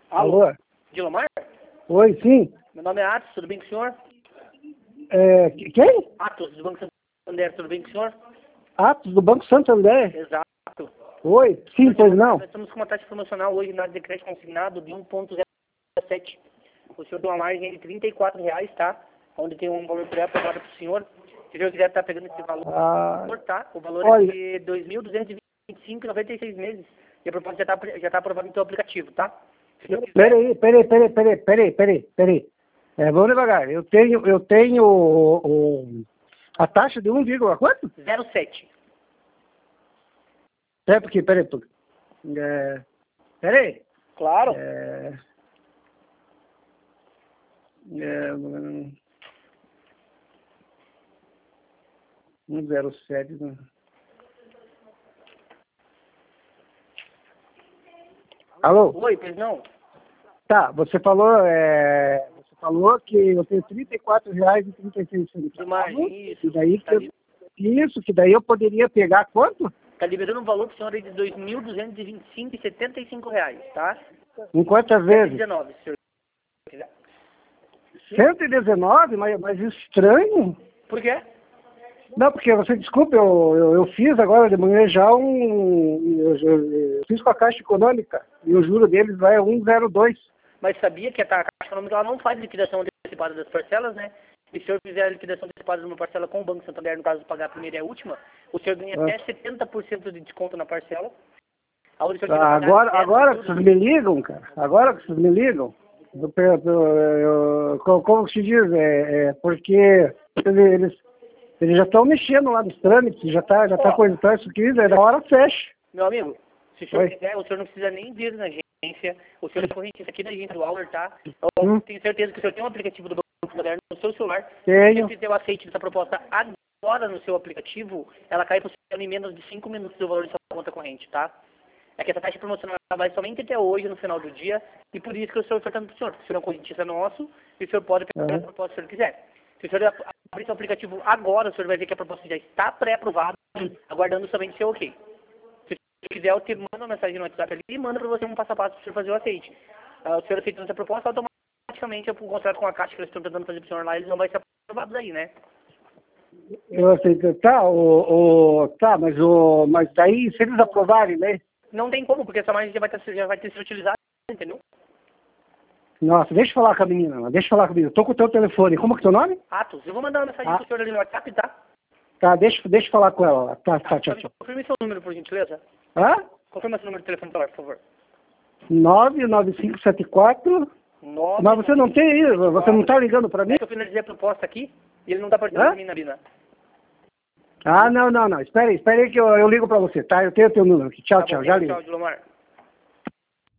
Alô? Dilomar? Oi, sim. Meu nome é Atos, tudo bem com o senhor? Quem? Atos, do Banco Santander, tudo bem com o senhor? Atos do Banco Santander. Exato. Oi, sim, pois não. Nós estamos com uma taxa promocional hoje na de crédito consignado de 1,07. O senhor tem uma margem de R$34, tá? Onde tem um valor pré-aprovado para o senhor. Se o senhor quiser estar pegando esse valor, tá? O valor olha, é de R$2.225,96 meses. E a proposta já tá aprovada no seu aplicativo, tá? Se o senhor quiser... Peraí. Vamos devagar. Eu tenho a taxa de 1, quanto? 0,7. Peraí. Peraí. Claro. 1,07. Alô? Oi, pois não? Tá, você falou que eu tenho R$34,36. De margem, isso. Que daí eu poderia pegar quanto? Tá liberando um valor pro senhor aí de R$2.225,75, tá? Em quantas vezes? 119, se o senhor quiser. 119? Mas estranho. Por quê? Não, porque você, desculpa, eu fiz agora de manhã já eu fiz com a Caixa Econômica e o juro deles vai a 1,02. Mas sabia que a Caixa Econômica ela não faz liquidação antecipada das parcelas, né? E se o senhor fizer a liquidação antecipada de uma parcela com o Banco Santander, no caso de pagar a primeira e a última, o senhor ganha até 70% de desconto na parcela. Agora que vocês me ligam, cara, como se diz, porque eles já estão mexendo lá nos trâmites, já tá coisa, então isso aqui, da hora fecha. Meu amigo, se o senhor quiser, o senhor não precisa nem vir na agência, o senhor é correntista aqui da agência do Auler, tá? Eu tenho certeza que o senhor tem um aplicativo do Banco Santander no seu celular. Tenho. Se você fizer o aceite dessa proposta agora no seu aplicativo, ela cai para o senhor em menos de 5 minutos do valor de sua conta corrente, tá? É que essa taxa promocional vai somente até hoje, no final do dia, e por isso que eu estou ofertando para o senhor. O senhor é um correntista nosso, e o senhor pode pegar a proposta se o senhor quiser. Se o senhor abrir seu aplicativo agora, o senhor vai ver que a proposta já está pré-aprovada, aguardando somente seu ok. Se o senhor quiser, eu te mando uma mensagem no WhatsApp ali e mando para você um passo a passo para o senhor fazer o aceite. O senhor aceitando essa proposta, automaticamente, o contrato com a Caixa que eles estão tentando fazer para o senhor lá, eles não vão ser aprovados aí, né? Eu aceito, mas daí, se eles aprovarem, né? Não tem como, porque essa margem já vai ter sido utilizada, entendeu? Nossa, deixa eu falar com a menina. Tô com o teu telefone. Como que é o teu nome? Atos. Eu vou mandar uma mensagem pro senhor ali no WhatsApp, tá? Tá, deixa eu falar com ela. Tá, tchau. Confirme seu número, por gentileza. Hã? Confirma seu número de telefone, por favor. 99574. Mas você não tem isso? Você não tá ligando pra mim? É que eu finalizei a proposta aqui e ele não tá participando de mim na Bina. Não. Espera aí que eu ligo pra você, tá? Eu tenho o teu número aqui. Tchau, já ligo. Tchau, Dilomar.